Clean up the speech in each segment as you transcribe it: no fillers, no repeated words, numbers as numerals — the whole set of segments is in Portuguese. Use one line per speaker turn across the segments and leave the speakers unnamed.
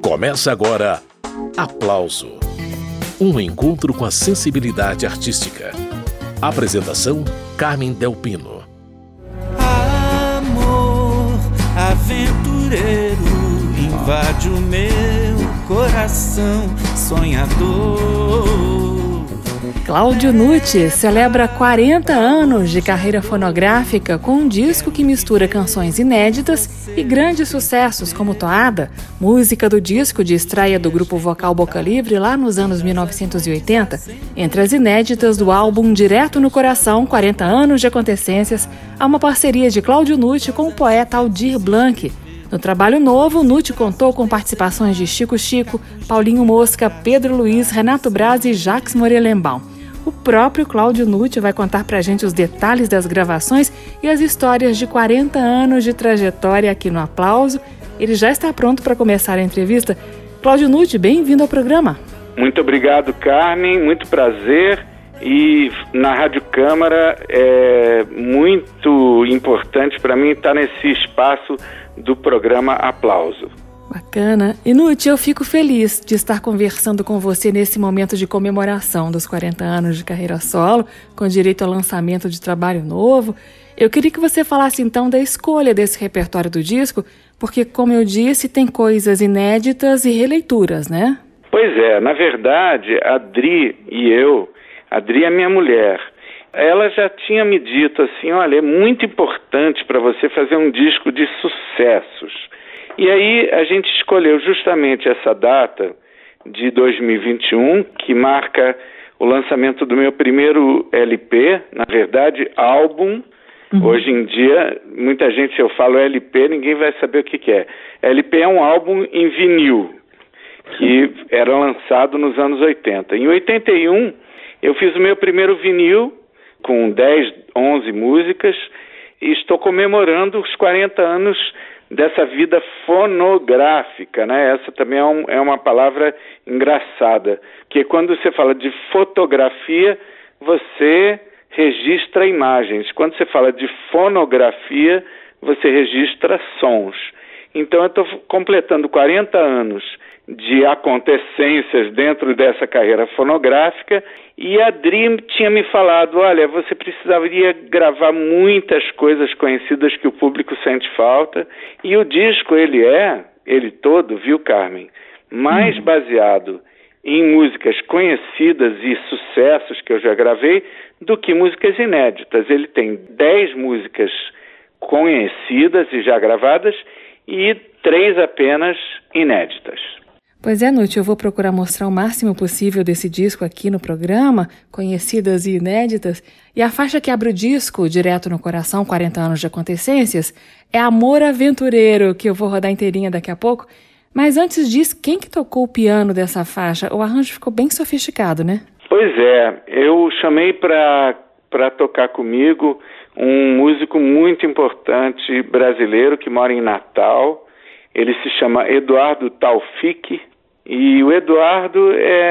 Começa agora Aplauso, um encontro com a sensibilidade artística. Apresentação, Carmen Del Pino.
Amor aventureiro invade o meu coração sonhador.
Cláudio Nucci celebra 40 anos de carreira fonográfica com um disco que mistura canções inéditas e grandes sucessos como Toada, música do disco de estreia do grupo vocal Boca Livre lá nos anos 1980. Entre as inéditas do álbum Direto no Coração, 40 anos de acontecências, há uma parceria de Cláudio Nucci com o poeta Aldir Blanc. No trabalho novo, Nucci contou com participações de Chico Chico, Paulinho Mosca, Pedro Luiz, Renato Braz e Jacques Morelenbaum. O próprio Cláudio Nucci vai contar pra gente os detalhes das gravações e as histórias de 40 anos de trajetória aqui no Aplauso. Ele já está pronto para começar a entrevista. Cláudio Nucci, bem-vindo ao programa.
Muito obrigado, Carmen. Muito prazer. E na Rádio Câmara é muito importante para mim estar nesse espaço do programa Aplauso.
Bacana. E Nucci, eu fico feliz de estar conversando com você nesse momento de comemoração dos 40 anos de carreira solo, com direito ao lançamento de trabalho novo. Eu queria que você falasse então da escolha desse repertório do disco, porque, como eu disse, tem coisas inéditas e releituras, né?
Pois é, na verdade, a Adri é minha mulher, ela já tinha me dito assim, olha, é muito importante para você fazer um disco de sucessos. E aí a gente escolheu justamente essa data de 2021, que marca o lançamento do meu primeiro LP, na verdade, álbum. Hoje em dia, muita gente, se eu falo LP, ninguém vai saber o que é. LP é um álbum em vinil, que era lançado nos anos 80. Em 81, eu fiz o meu primeiro vinil, com 10, 11 músicas, e estou comemorando os 40 anos dessa vida fonográfica, né? Essa também é uma palavra engraçada, porque quando você fala de fotografia, você registra imagens. Quando você fala de fonografia, você registra sons. Então eu estou completando 40 anos de acontecências dentro dessa carreira fonográfica, e a Adri tinha me falado, olha, você precisaria gravar muitas coisas conhecidas que o público sente falta, e o disco ele todo, viu, Carmen, mais baseado em músicas conhecidas e sucessos que eu já gravei do que músicas inéditas. Ele tem 10 músicas conhecidas e já gravadas e 3 apenas inéditas.
Pois é, Nucci, eu vou procurar mostrar o máximo possível desse disco aqui no programa, conhecidas e inéditas. E a faixa que abre o disco, Direto no Coração, 40 anos de acontecências, é Amor Aventureiro, que eu vou rodar inteirinha daqui a pouco. Mas antes disso, quem que tocou o piano dessa faixa? O arranjo ficou bem sofisticado, né?
Pois é, eu chamei para tocar comigo um músico muito importante brasileiro que mora em Natal. Ele se chama Eduardo Taufik. E o Eduardo,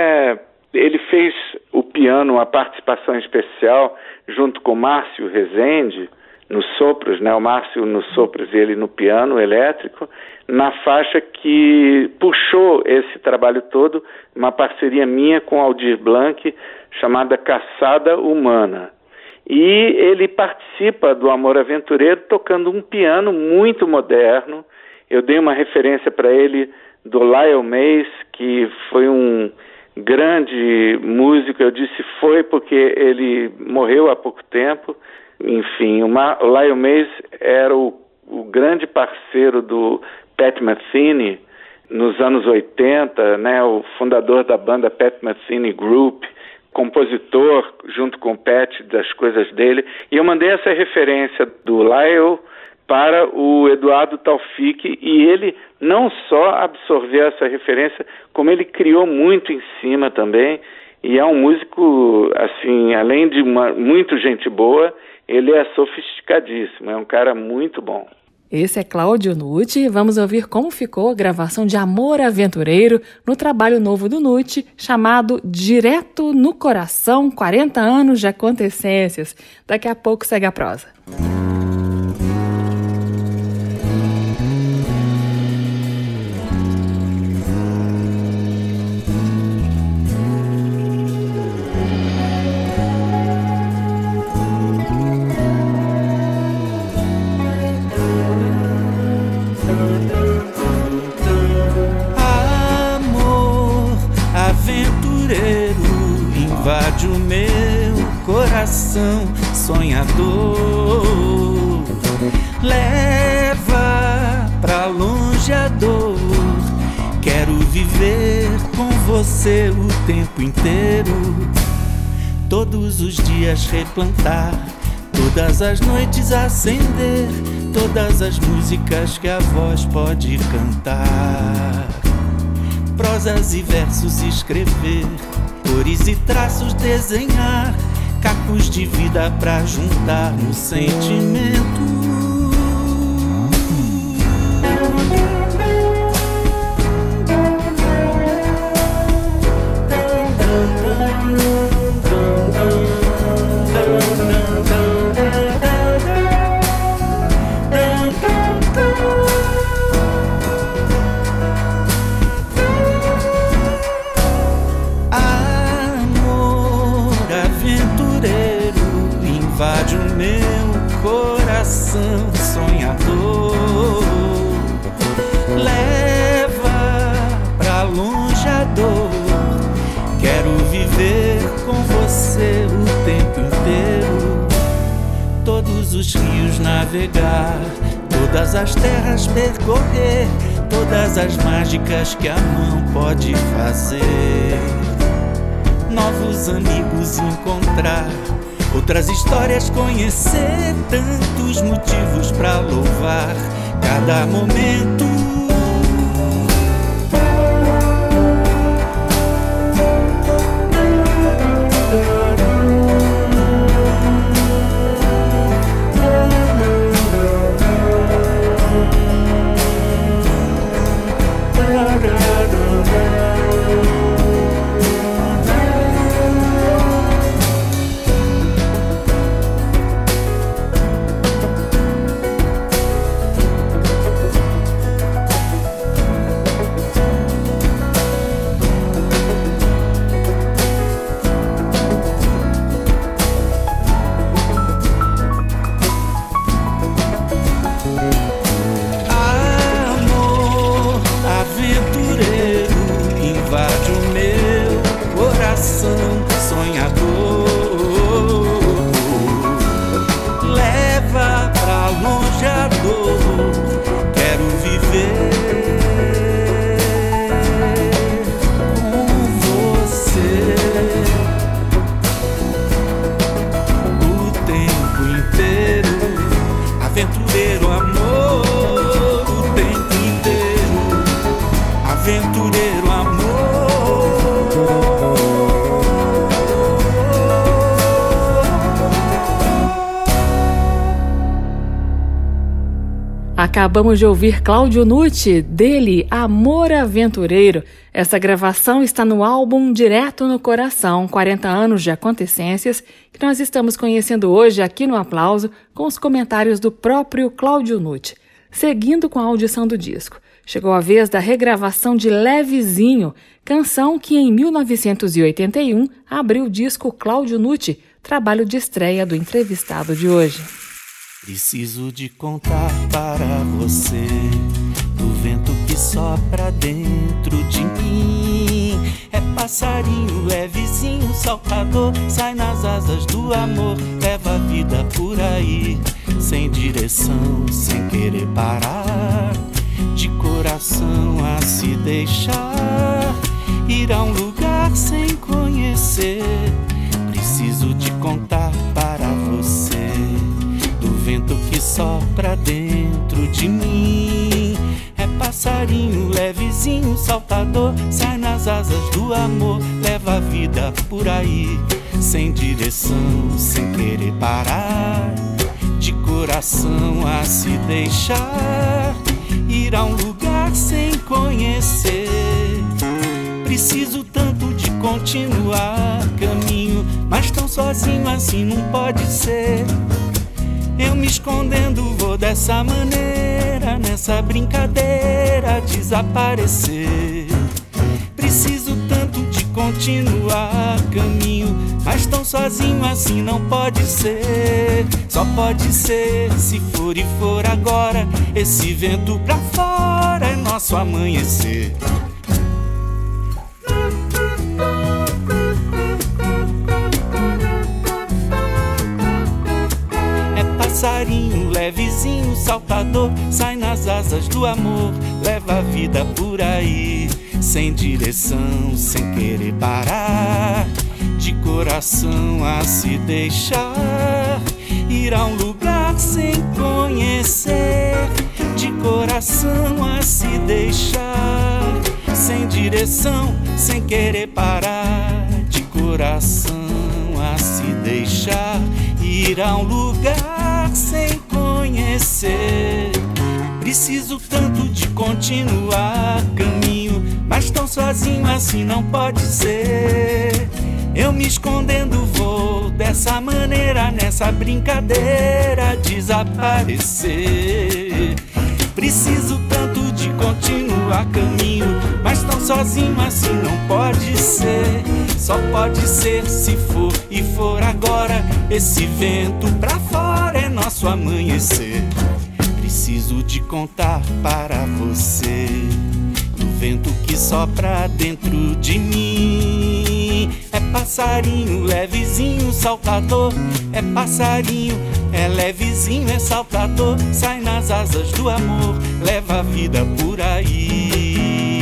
ele fez o piano, a participação especial, junto com o Márcio Rezende, nos sopros, né? O Márcio nos sopros e ele no piano elétrico, na faixa que puxou esse trabalho todo, uma parceria minha com Aldir Blanc, chamada Caçada Humana. E ele participa do Amor Aventureiro tocando um piano muito moderno. Eu dei uma referência para ele do Lyle Mays, que foi um grande músico. Eu disse foi porque ele morreu há pouco tempo. Enfim, o Lyle Mays era o grande parceiro do Pat Metheny nos anos 80, né, o fundador da banda Pat Metheny Group, compositor junto com o Pat das coisas dele. E eu mandei essa referência do Lyle para o Eduardo Taufik, e ele não só absorveu essa referência, como ele criou muito em cima também, e é um músico, assim, além de muito gente boa, ele é sofisticadíssimo, é um cara muito bom.
Esse é Cláudio Nucci. Vamos ouvir como ficou a gravação de Amor Aventureiro no trabalho novo do Nucci, chamado Direto no Coração, 40 anos de acontecências. Daqui a pouco segue a prosa.
invade o meu coração sonhador. Leva pra longe a dor. Quero viver com você o tempo inteiro. Todos os dias replantar, todas as noites acender, todas as músicas que a voz pode cantar. Prosas e versos escrever, cores e traços desenhar, cacos de vida pra juntar no sentimento. Invade o meu coração sonhador. Leva pra longe a dor. Quero viver com você o tempo inteiro. Todos os rios navegar, todas as terras percorrer, todas as mágicas que a mão pode fazer. Novos amigos encontrar, outras histórias conhecer, tantos motivos pra louvar cada momento.
Acabamos de ouvir Cláudio Nucci, dele Amor Aventureiro. Essa gravação está no álbum Direto no Coração, 40 anos de acontecências, que nós estamos conhecendo hoje aqui no Aplauso, com os comentários do próprio Cláudio Nucci. Seguindo com a audição do disco, chegou a vez da regravação de Levezinho, canção que em 1981 abriu o disco Cláudio Nucci, trabalho de estreia do entrevistado de hoje.
Preciso de contar para você do vento que sopra dentro de mim. É passarinho, é vizinho, saltador, sai nas asas do amor, leva a vida por aí, sem direção, sem querer parar, de coração a se deixar, ir a um lugar sem conhecer. Preciso de contar para você do vento que sopra dentro de mim. É passarinho, levezinho, saltador, sai nas asas do amor, leva a vida por aí, sem direção, sem querer parar, de coração a se deixar, ir a um lugar sem conhecer. Preciso tanto de continuar caminho, mas tão sozinho assim não pode ser. Eu me escondendo vou dessa maneira, nessa brincadeira desaparecer. Preciso tanto de continuar caminho, mas tão sozinho assim não pode ser. Só pode ser se for e for agora. Esse vento pra fora é nosso amanhecer. passarinho levezinho, saltador, sai nas asas do amor, leva a vida por aí, sem direção, sem querer parar, de coração a se deixar, ir a um lugar sem conhecer, de coração a se deixar, sem direção, sem querer parar, de coração a se deixar, ir a um lugar sem conhecer. Preciso tanto de continuar caminho, mas tão sozinho assim não pode ser. Eu me escondendo vou dessa maneira, nessa brincadeira, desaparecer. Preciso tanto de continuar caminho, mas tão sozinho assim não pode ser. Só pode ser se for e for agora. Esse vento pra fora é nosso amanhecer. Preciso de contar para você do vento que sopra dentro de mim. É passarinho levezinho, saltador. É passarinho, é levezinho, é saltador. Sai nas asas do amor, leva a vida por aí.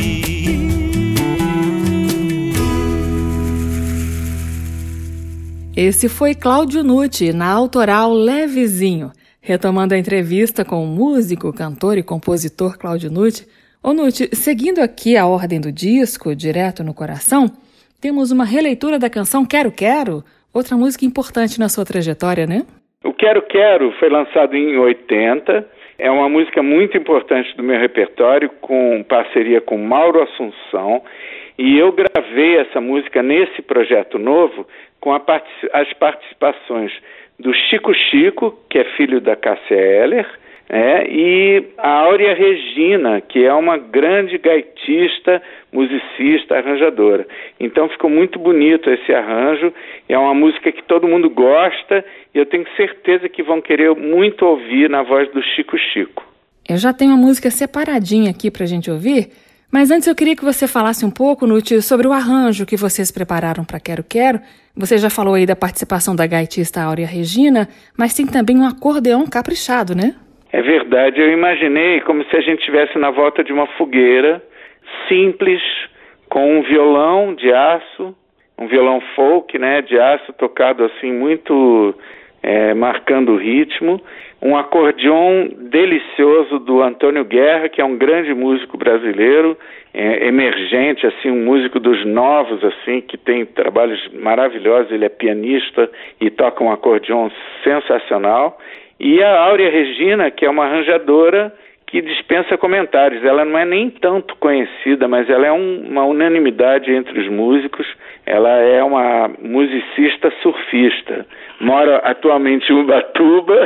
Esse foi Cláudio Nutti, na autoral Levezinho. Retomando a entrevista com o músico, cantor e compositor Cláudio Nutti. Ô Nutti, seguindo aqui a ordem do disco, Direto no Coração, temos uma releitura da canção Quero Quero, outra música importante na sua trajetória, né?
O Quero Quero foi lançado em 80, é uma música muito importante do meu repertório, com parceria com Mauro Assunção, e eu gravei essa música nesse projeto novo com as participações do Chico Chico, que é filho da Cássia Eller, e a Áurea Regina, que é uma grande gaitista, musicista, arranjadora. Então ficou muito bonito esse arranjo, é uma música que todo mundo gosta e eu tenho certeza que vão querer muito ouvir na voz do Chico Chico.
Eu já tenho a música separadinha aqui pra gente ouvir, mas antes eu queria que você falasse um pouco, Nutti, sobre o arranjo que vocês prepararam para Quero Quero. Você já falou aí da participação da gaitista Áurea Regina, mas tem também um acordeão caprichado, né?
É verdade, eu imaginei como se a gente estivesse na volta de uma fogueira, simples, com um violão de aço, um violão folk, né, de aço, tocado assim muito marcando o ritmo, um acordeon delicioso do Antônio Guerra, que é um grande músico brasileiro, emergente, assim, um músico dos novos, assim, que tem trabalhos maravilhosos, ele é pianista e toca um acordeon sensacional. E a Áurea Regina, que é uma arranjadora que dispensa comentários. Ela não é nem tanto conhecida, mas ela é uma unanimidade entre os músicos. Ela é uma musicista surfista. Mora atualmente em Ubatuba,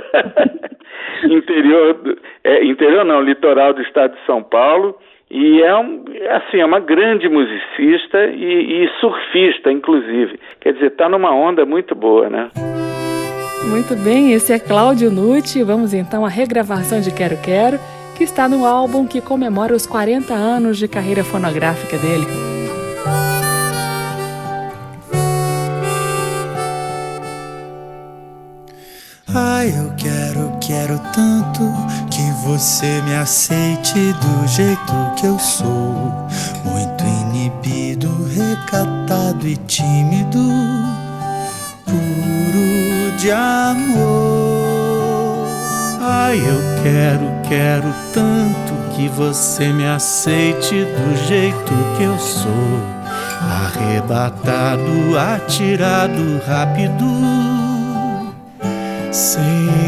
litoral do estado de São Paulo. E é uma grande musicista e surfista, inclusive. Quer dizer, está numa onda muito boa, né?
Muito bem, esse é Cláudio Nutti. Vamos então à regravação de Quero Quero, que está no álbum que comemora os 40 anos de carreira fonográfica dele.
Ai, eu quero tanto que você me aceite do jeito que eu sou. Muito inibido, recatado e tímido, puro de amor. Ai, eu quero tanto que você me aceite do jeito que eu sou. Arrebatado, atirado, rápido, sem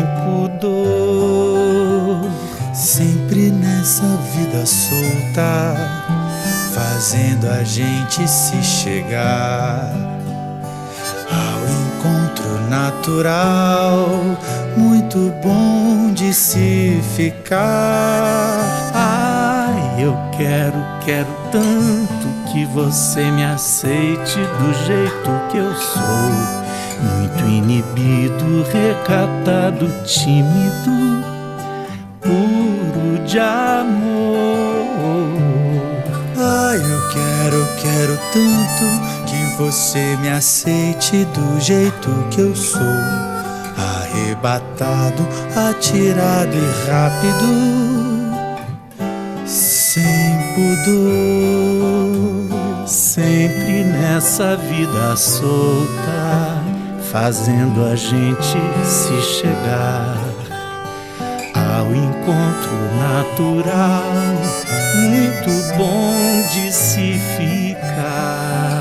pudor, sempre nessa vida solta, fazendo a gente se chegar ao encontro natural, muito bom de se ficar. Ai, eu quero tanto que você me aceite do jeito que eu sou. Muito inibido, recatado, tímido, puro de amor. Ai, eu quero tanto que você me aceite do jeito que eu sou. arrebatado, atirado e rápido, sem pudor, sempre nessa vida solta, fazendo a gente se chegar ao encontro natural, muito bom de se ficar.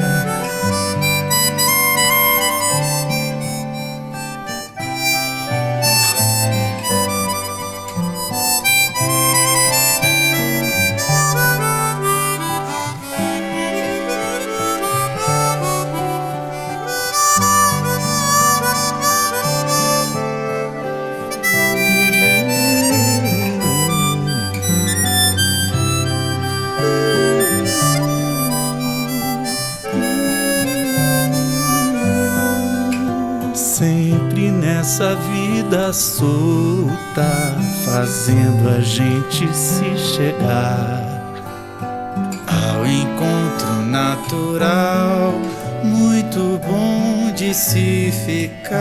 Sempre nessa vida solta, fazendo a gente se chegar ao encontro natural, muito bom de se ficar.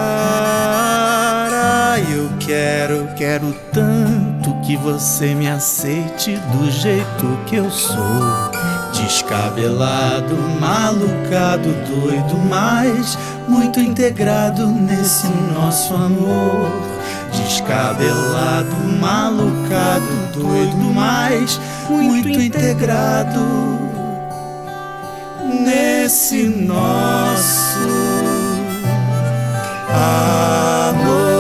Ah, eu quero tanto que você me aceite do jeito que eu sou, descabelado, malucado, doido, mas muito integrado nesse nosso amor. Descabelado, malucado, doido, mas muito integrado nesse nosso amor.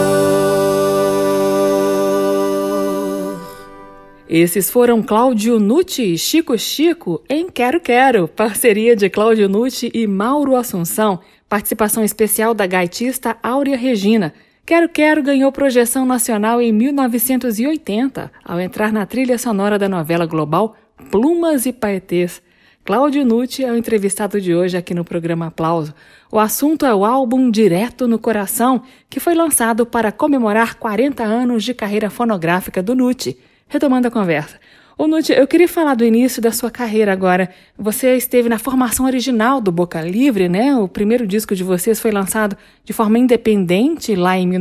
Esses foram Cláudio Nutti e Chico Chico em Quero Quero, parceria de Cláudio Nutti e Mauro Assunção, participação especial da gaitista Áurea Regina. Quero Quero ganhou projeção nacional em 1980, ao entrar na trilha sonora da novela global Plumas e Paetês. Cláudio Nutti é o entrevistado de hoje aqui no programa Aplauso. O assunto é o álbum Direto no Coração, que foi lançado para comemorar 40 anos de carreira fonográfica do Nutti. Retomando a conversa. Ô Nutti, eu queria falar do início da sua carreira agora. Você esteve na formação original do Boca Livre, né? O primeiro disco de vocês foi lançado de forma independente lá em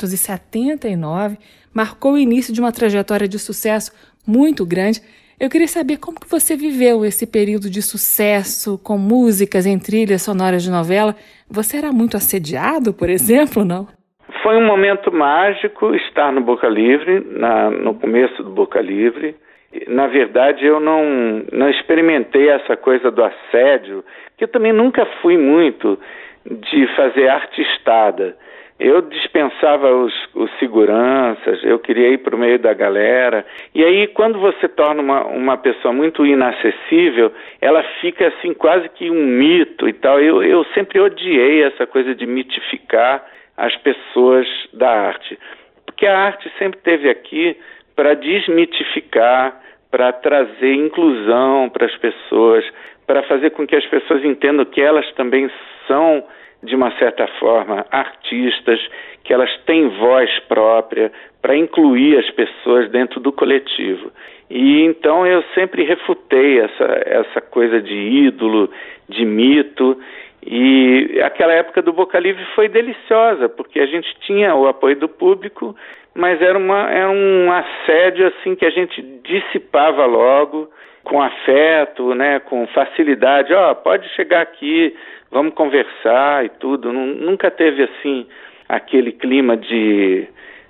1979. Marcou o início de uma trajetória de sucesso muito grande. Eu queria saber como que você viveu esse período de sucesso com músicas em trilhas sonoras de novela. Você era muito assediado, por exemplo, não?
Foi um momento mágico estar no Boca Livre, no começo do Boca Livre. Na verdade, eu não experimentei essa coisa do assédio, que eu também nunca fui muito de fazer artistada. Eu dispensava os seguranças, eu queria ir para o meio da galera. E aí, quando você torna uma pessoa muito inacessível, ela fica assim quase que um mito e tal. Eu sempre odiei essa coisa de mitificar as pessoas da arte, porque a arte sempre esteve aqui para desmitificar, para trazer inclusão para as pessoas, para fazer com que as pessoas entendam que elas também são, de uma certa forma, artistas, que elas têm voz própria, para incluir as pessoas dentro do coletivo. E então eu sempre refutei essa coisa de ídolo, de mito. E aquela época do Boca Livre foi deliciosa, porque a gente tinha o apoio do público, mas era um assédio assim que a gente dissipava logo, com afeto, né, com facilidade. Pode chegar aqui, vamos conversar e tudo. Nunca teve assim aquele clima de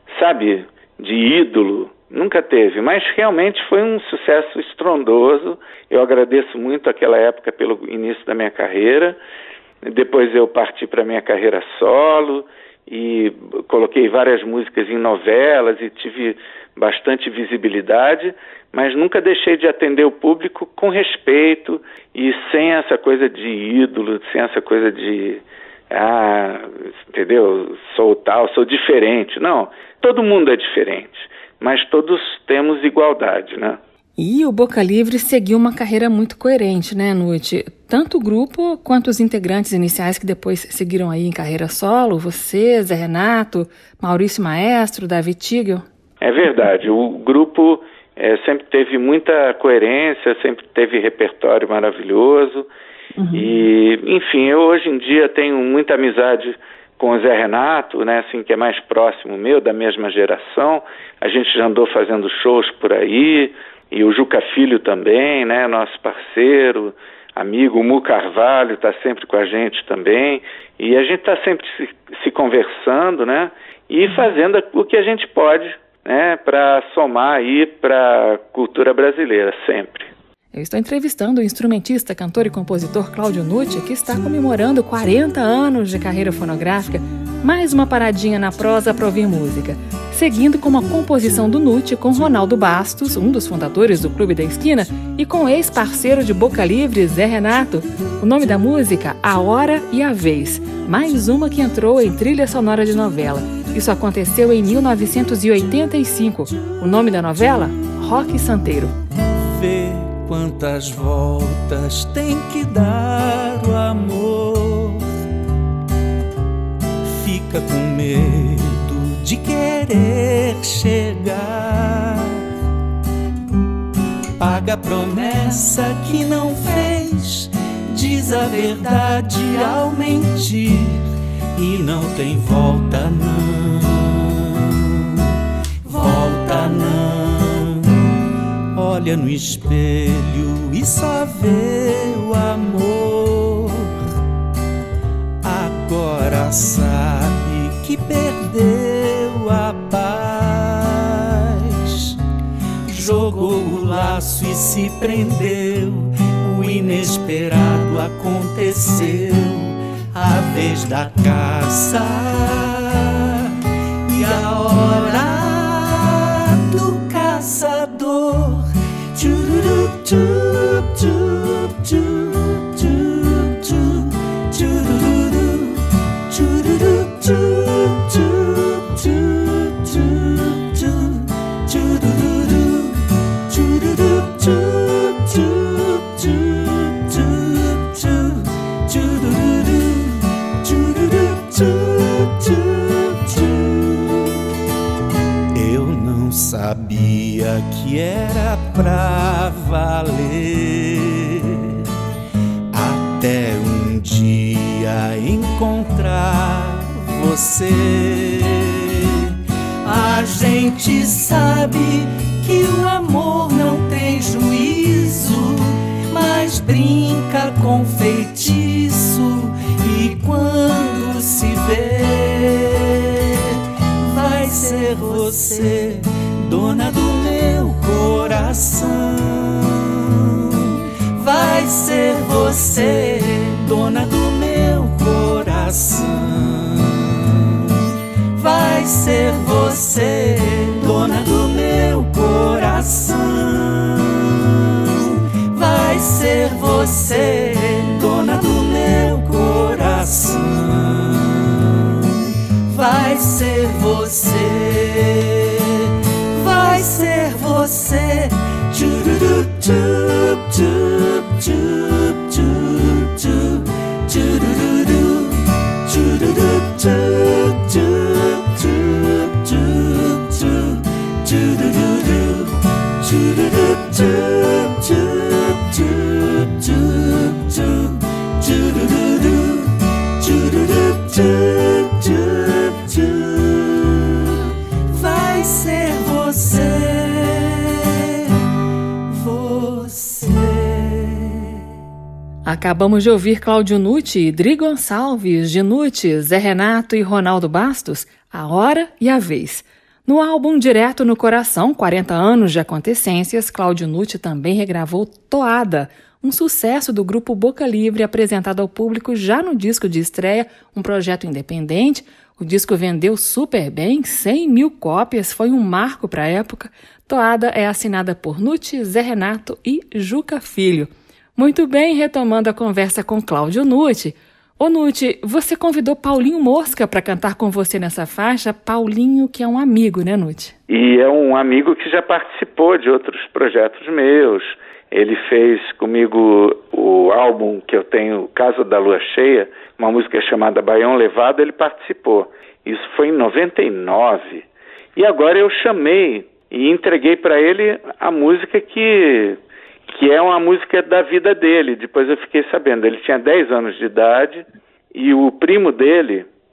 ídolo. Nunca teve, mas realmente foi um sucesso estrondoso. Eu agradeço muito aquela época pelo início da minha carreira. Depois eu parti para a minha carreira solo e coloquei várias músicas em novelas e tive bastante visibilidade, mas nunca deixei de atender o público com respeito e sem essa coisa de ídolo, sem essa coisa de, entendeu, sou tal, sou diferente. Não, todo mundo é diferente, mas todos temos igualdade, né?
E o Boca Livre seguiu uma carreira muito coerente, né, Nutti? Tanto o grupo quanto os integrantes iniciais que depois seguiram aí em carreira solo, você, Zé Renato, Maurício Maestro, Davi Tigel.
É verdade, o grupo sempre teve muita coerência, sempre teve repertório maravilhoso. Uhum. E, enfim, eu hoje em dia tenho muita amizade com o Zé Renato, né, assim, que é mais próximo meu, da mesma geração. A gente já andou fazendo shows por aí, e o Juca Filho também, né, nosso parceiro, amigo. O Mu Carvalho está sempre com a gente também, e a gente está sempre se conversando, né, e fazendo o que a gente pode, né, para somar aí para a cultura brasileira, sempre.
Eu estou entrevistando o instrumentista, cantor e compositor Cláudio Nutti, que está comemorando 40 anos de carreira fonográfica. Mais uma paradinha na prosa para ouvir música. Seguindo com uma composição do Nutti com Ronaldo Bastos, um dos fundadores do Clube da Esquina, e com o ex-parceiro de Boca Livre, Zé Renato. O nome da música, A Hora e a Vez. Mais uma que entrou em trilha sonora de novela. Isso aconteceu em 1985. O nome da novela? Roque Santeiro.
Vê quantas voltas tem que dar o amor. Fica com medo de querer chegar. Paga a promessa que não fez. Diz a verdade ao mentir. E não tem volta não. Volta não. Olha no espelho e só vê o amor. Agora sabe que perdeu a paz. Jogou o laço e se prendeu. O inesperado aconteceu. A vez da caça e a hora do caçador. Chururu, chup, chup, chup, chup, chup, chururu, chururu, chup, chup, chup, chup, chup, chururu, chururu, chup, chup, chup, chup, chup, chururu, chururu, chup, chup, chup. Eu não sabia que era pra valer, até um dia encontrar você. A gente sabe que o amor não tem juízo, mas brinca com feitiço. E quando se vê, vai ser você, dona do meu coração. Vai ser você, dona do meu coração. Vai ser você, dona do meu coração. Vai ser você, dona do meu coração. Vai ser você. Vai ser você. Chururu, chup, chup, chup, chup, chup, chururu, chururu, chup, chup, chup, chup, chup, chururu, chururu, chup, chup, chup, chup, chup, chururu, chururu, chup, chup, chup. Vai ser você.
Acabamos de ouvir Cláudio Nutti, Dri Gonçalves, de Nutti, Zé Renato e Ronaldo Bastos, A Hora e a Vez. No álbum Direto no Coração, 40 anos de acontecências, Cláudio Nutti também regravou Toada, um sucesso do grupo Boca Livre apresentado ao público já no disco de estreia, um projeto independente. O disco vendeu super bem, 100 mil cópias, foi um marco para a época. Toada é assinada por Nutti, Zé Renato e Juca Filho. Muito bem, retomando a conversa com Cláudio Nutti. Ô Nutti, você convidou Paulinho Mosca para cantar com você nessa faixa. Paulinho, que é um amigo, né, Nutti?
E é um amigo que já participou de outros projetos meus. Ele fez comigo o álbum que eu tenho, Casa da Lua Cheia, uma música chamada Baião Levado, ele participou. Isso foi em 99. E agora eu chamei e entreguei para ele a música que é uma música da vida dele. Depois eu fiquei sabendo, ele tinha 10 anos de idade e o primo dele,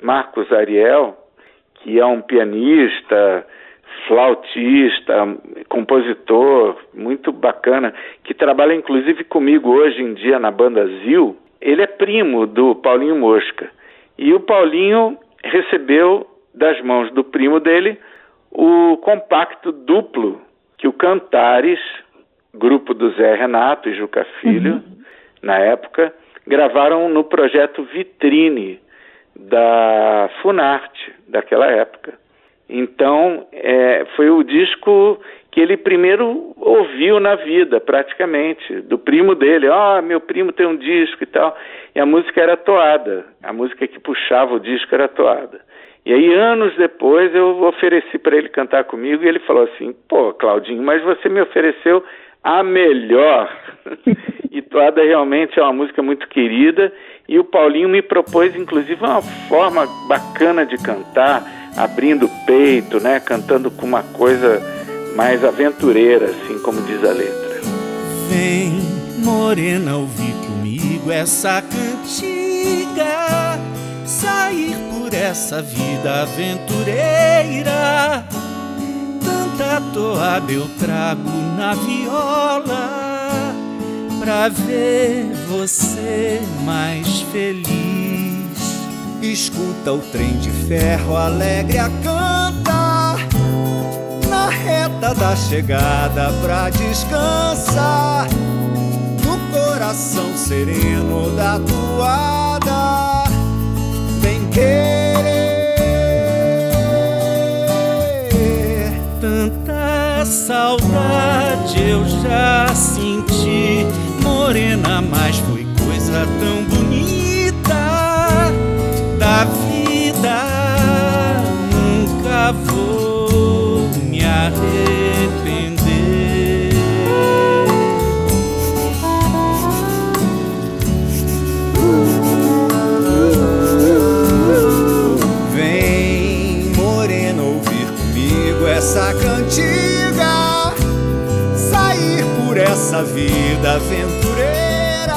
Marcos Ariel, que é um pianista, flautista, compositor, muito bacana, que trabalha inclusive comigo hoje em dia na banda Zil. Ele é primo do Paulinho Mosca. E o Paulinho recebeu das mãos do primo dele o compacto duplo que o Cantares, grupo do Zé Renato e Juca Filho, na época, gravaram no projeto Vitrine da Funarte, daquela época. Então, foi o disco que ele primeiro ouviu na vida, praticamente, do primo dele. Meu primo tem um disco e tal. E a música era Toada. A música que puxava o disco era Toada. E aí, anos depois, eu ofereci para ele cantar comigo e ele falou assim, pô, Claudinho, mas você me ofereceu a melhor. E Toada realmente é uma música muito querida. E o Paulinho me propôs, inclusive, uma forma bacana de cantar, abrindo o peito, né, cantando com uma coisa mais aventureira, assim como diz a letra.
Vem, morena, ouvir comigo essa cantiga, sair por essa vida aventureira. Tanta toada eu trago na viola, pra ver você mais feliz. Escuta o trem de ferro alegre a cantar na reta da chegada pra descansar no coração sereno da toada. Vem querer. Tanta saudade eu já senti, morena, mas foi coisa tão bonita da vida, nunca vou me arrepender. Vem, morena, ouvir comigo essa cantiga, sair por essa vida aventureira.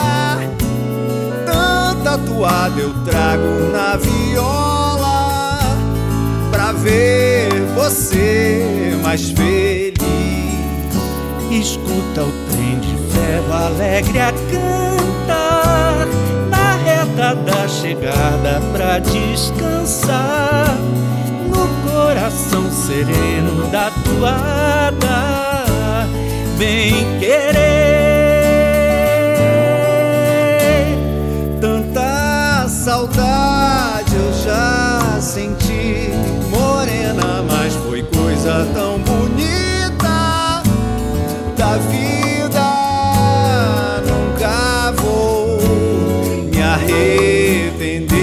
Tanta toada eu trago na viola, pra ver você mais feliz. Escuta o trem de ferro alegre a cantar na reta da chegada pra descansar no coração sereno da toada. Vem querer. Tanta saudade eu já senti, morena, mas foi coisa tão bonita da vida, nunca vou me arrepender.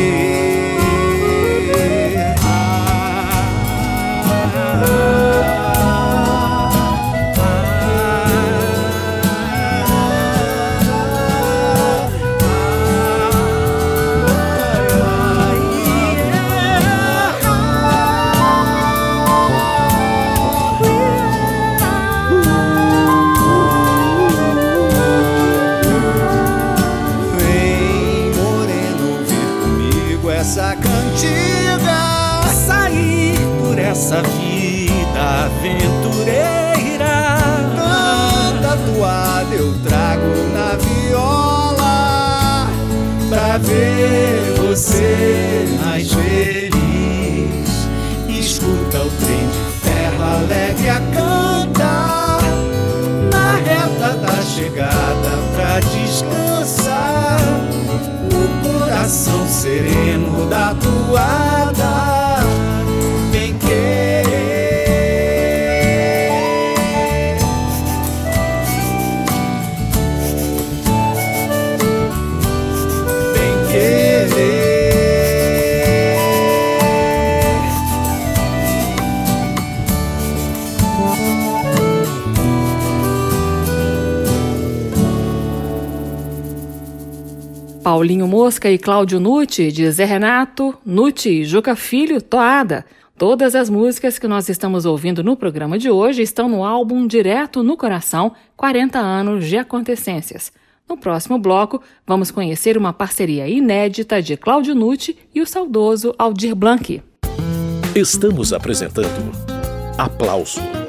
Essa cantiga, sair por essa vida aventureira. Tanta toada eu trago na viola, pra ver você mais feliz. Escuta o trem de ferro alegre a cantar na reta da chegada pra descansar no coração sereno da toada. Vem querer. Vem querer.
Paulinho Mosca e Cláudio Nutti, de Zé Renato, Nutti e Juca Filho, Toada. Todas as músicas que nós estamos ouvindo no programa de hoje estão no álbum Direto no Coração, 40 anos de acontecências. No próximo bloco, vamos conhecer uma parceria inédita de Cláudio Nucci e o saudoso Aldir Blanc.
Estamos apresentando Aplauso.